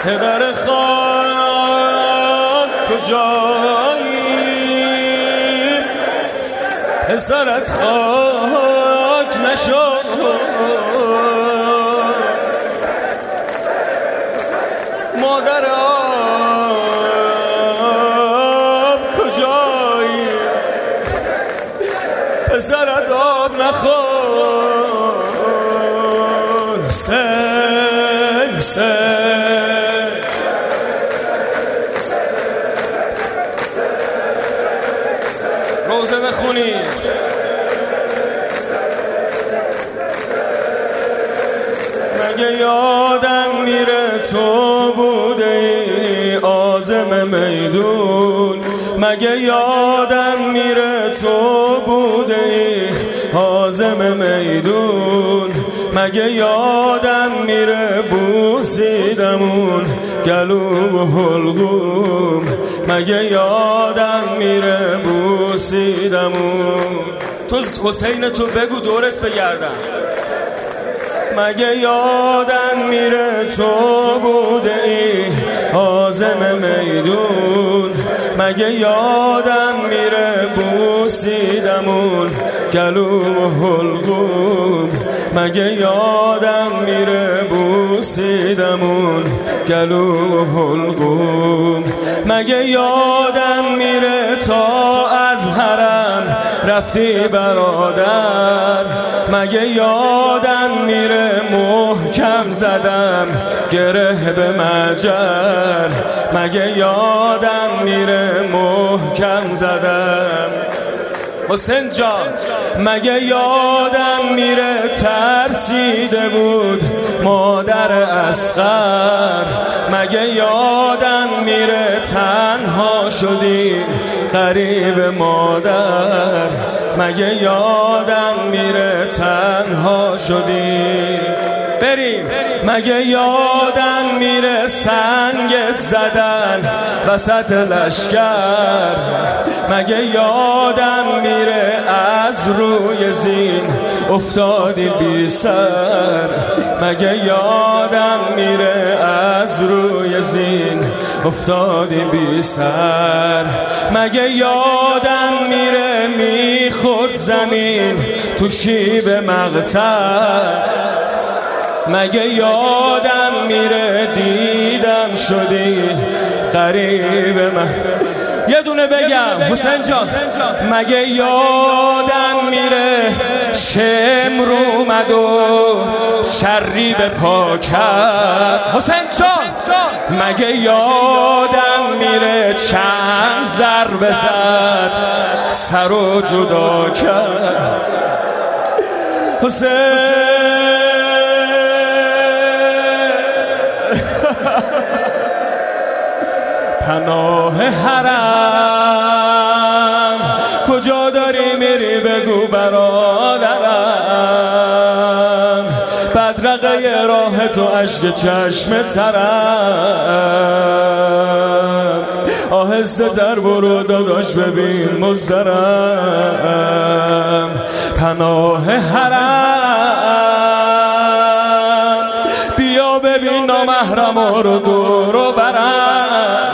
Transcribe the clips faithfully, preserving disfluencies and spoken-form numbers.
پدر خاک کجایی، پسرت خاک نشد، مادر آب کجایی، پسرت آب نخور. سن سن روزه بخونید. مگه یادم میره تو بوده ای عازم میدون، مگه یادم میره تو بوده ای عازم میدون، مگه یادم میره بوسیدمون گلو و حلقوم، مگه یادم میره بوسیدمون. تو حسین تو بگو دورت بگردم. مگه یادم میره تو بوده ای عازم میدون، مگه یادم میره بوسیدمون گلو و حلقوم، مگه یادم میره بوسیدمون گلو و حلقوم، مگه یادم میره تا از حرم رفتی برادر، مگه یادم میره محکم زدم گره به مجر، مگه یادم میره محکم زدم. حسین جان مگه یادم میره ترسیده بود مادر اصغر، مگه یادم میره تنها شدیم غریب مادر، مگه یادم میره تنها شدیم بریم، مگه یادم میره سنگت زدن وسط لشکر، مگه یادم میره از روی زین افتادی بی سر، مگه یادم میره از روی زین افتادی بی سر، مگه یادم میره میخورد زمین تو شیب مقتل، مگه یادم میره دیدم شدی قریب من. یه دونه بگم حسین جان، مگه یادم میره شمر اومد و شری به پا کرد. حسین جان مگه یادم میره چند ضربه زد سر و جدا کرد. حسین پناه حرم کجا داری میری بگو برادرم، بدرقه راه تو عشق چشم ترم، آهسته تر برو داداش ببین مزدرم. پناه حرم بیا ببین نامحرما رو دور و برم.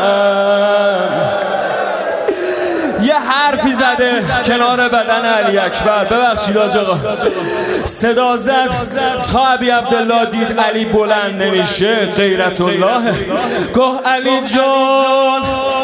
یه حرفی زده کنار بدن علی اکبر، ببخشید آقا صدا زد تا ابی عبدالله دید علی بلند نمیشه غیرت الله. گفت علی جان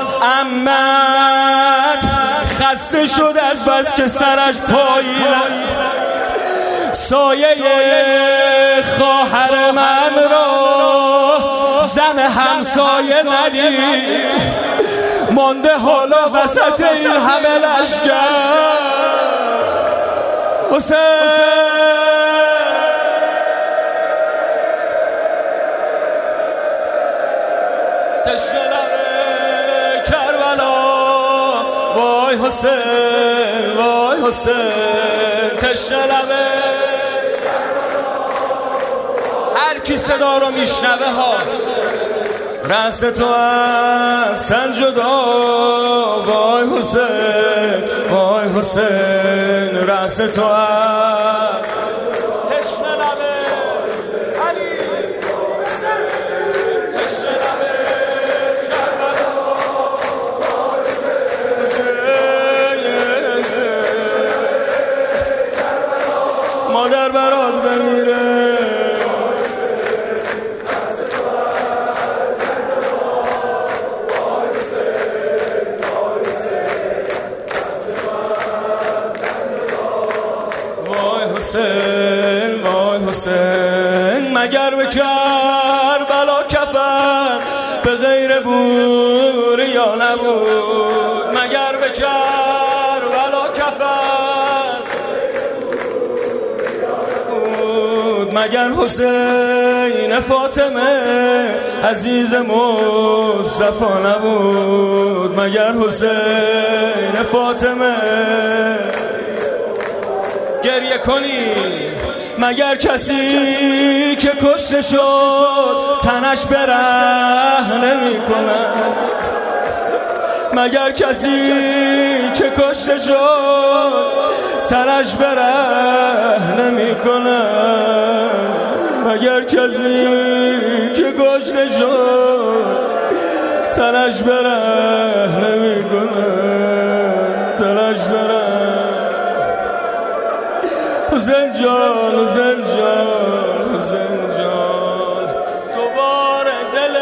عمت خسته شد از بس که سرش پایین، سایه خواهر من را زن همسایه ندید، مانده حالا وسط این همه لشکر. حسین تشنه کربلا، وای حسین وای حسین تشنه هر کی صدا رو میشنوه ها رأس تو از سن جدا، وای حسین وای حسین رأس تو از تشنه لبه علی تشنه لبه حسین وای حسین، مگر به کربلا کفن به غیر بوریا نبود، مگر به کربلا کفن بود، مگر حسین فاطمه عزیز مصطفی نبود، مگر حسین فاطمه گریه کنی، مگر کسی که کشته شد تنش بره نمی کند، مگر کسی که کشته شد تنش بره نمی کند، مگر کسی که کشته شد تنش بره نمی کند، تنش بره. حسین جان حسین جان حسین جان، دوباره دل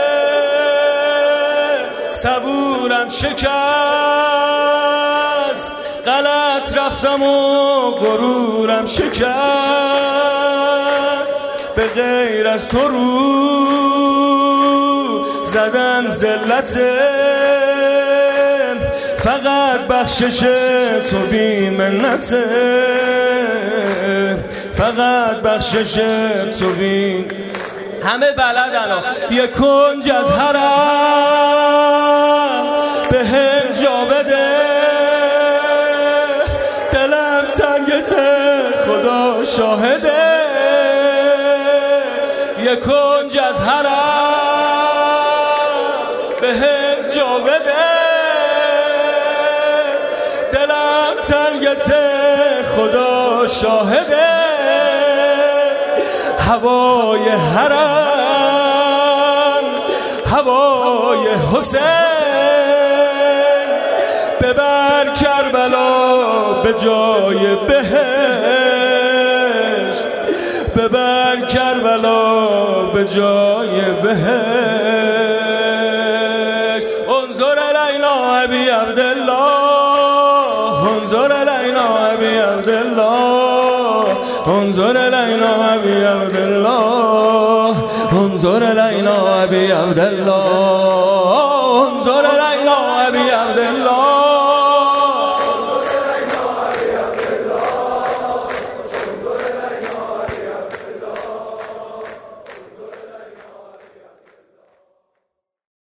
صبورم شکست، غلط رفتم و غرورم شکست، به غیر از تو رو زدن ذلته، فقط بخشش تو بی منته، فقط بخشش تو بی. همه بلدن یه کنج از حرم به هم جا بده، دلم تنگته خدا شاهده، یه کنج از حرم به هم جا بده، دلم تنگته خدا شاهده، هوای حرم هوای حسین، ببر کربلا به جای بهشت، ببر کربلا به جای بهشت. انظر الینا ابی عبدالله، انظر الینا ابی عبدالله، انظر الینا ابی عبدالله، انظر الینا ابی عبدالله، انظر الینا ابی عبدالله.